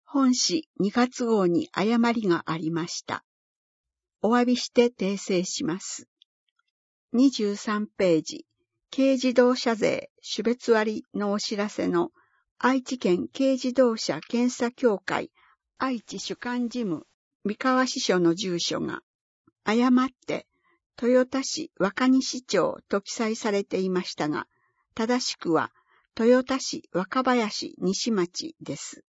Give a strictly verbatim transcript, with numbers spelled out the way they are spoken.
本誌にがつ号に誤りがありました。お詫びして訂正します。にじゅうさんページ、軽自動車税種別割のお知らせの愛知県軽自動車検査協会愛知主管事務三河支所の住所が誤って豊田市若西町と記載されていましたが、正しくは豊田市若林西町です。